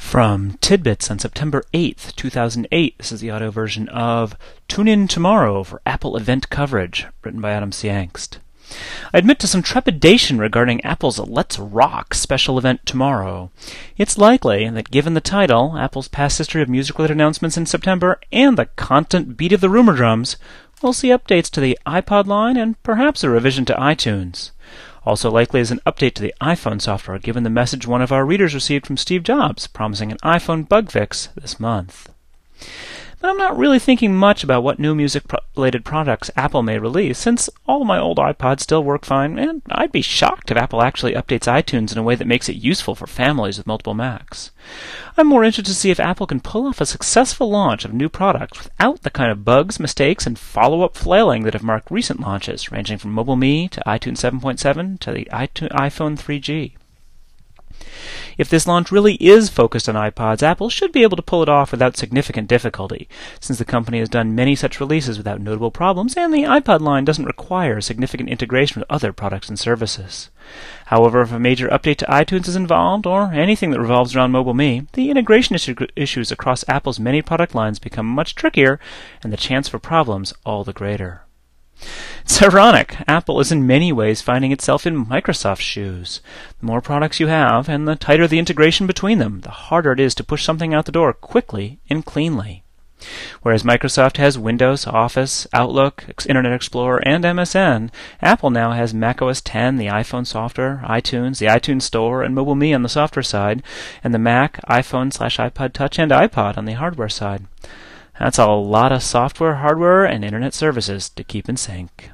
From Tidbits on September 8th, 2008, this is the audio version of Tune In Tomorrow for Apple Event Coverage, written by Adam C. Angst. I admit to some trepidation regarding Apple's Let's Rock special event tomorrow. It's likely that given the title, Apple's past history of music-related announcements in September, and the constant beat of the rumor drums, we'll see updates to the iPod line and perhaps a revision to iTunes. Also likely is an update to the iPhone software, given the message one of our readers received from Steve Jobs, promising an iPhone bug fix this month. But I'm not really thinking much about what new music-related products Apple may release, since all of my old iPods still work fine, and I'd be shocked if Apple actually updates iTunes in a way that makes it useful for families with multiple Macs. I'm more interested to see if Apple can pull off a successful launch of new products without the kind of bugs, mistakes, and follow-up flailing that have marked recent launches, ranging from Mobile Me to iTunes 7.7 to the iPhone 3G. If this launch really is focused on iPods, Apple should be able to pull it off without significant difficulty, since the company has done many such releases without notable problems, and the iPod line doesn't require significant integration with other products and services. However, if a major update to iTunes is involved, or anything that revolves around Mobile Me, the integration issues across Apple's many product lines become much trickier, and the chance for problems all the greater. It's ironic. Apple is in many ways finding itself in Microsoft's shoes. The more products you have, and the tighter the integration between them, the harder it is to push something out the door quickly and cleanly. Whereas Microsoft has Windows, Office, Outlook, Internet Explorer, and MSN, Apple now has macOS 10, the iPhone software, iTunes, the iTunes Store, and Mobile Me on the software side, and the Mac, iPhone/iPod Touch, and iPod on the hardware side. That's a lot of software, hardware, and internet services to keep in sync.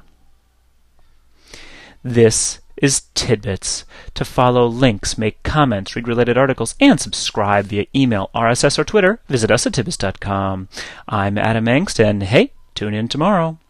This is Tidbits. To follow links, make comments, read related articles, and subscribe via email, RSS, or Twitter, visit us at tidbits.com. I'm Adam Angst, and hey, tune in tomorrow.